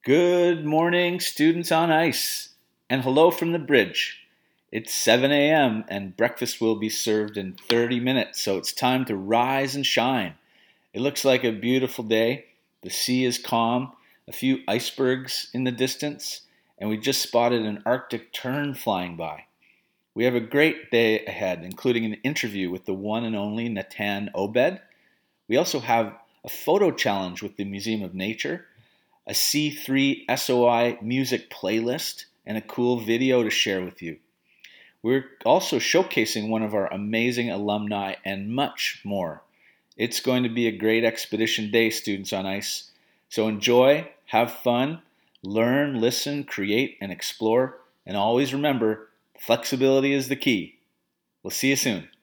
Good morning, students on ice, and hello from the bridge. It's 7 a.m. and breakfast will be served in 30 minutes, so it's time to rise and shine. It looks like a beautiful day. The sea is calm, a few icebergs in the distance, and we just spotted an Arctic tern flying by. We have a great day ahead, including an interview with the one and only Natan Obed. We also have a photo challenge with the Museum of Nature, a C3 SOI music playlist, and a cool video to share with you. We're also showcasing one of our amazing alumni and much more. It's going to be a great expedition day, students on ice. So enjoy, have fun, learn, listen, create, and explore. And always remember, flexibility is the key. We'll see you soon.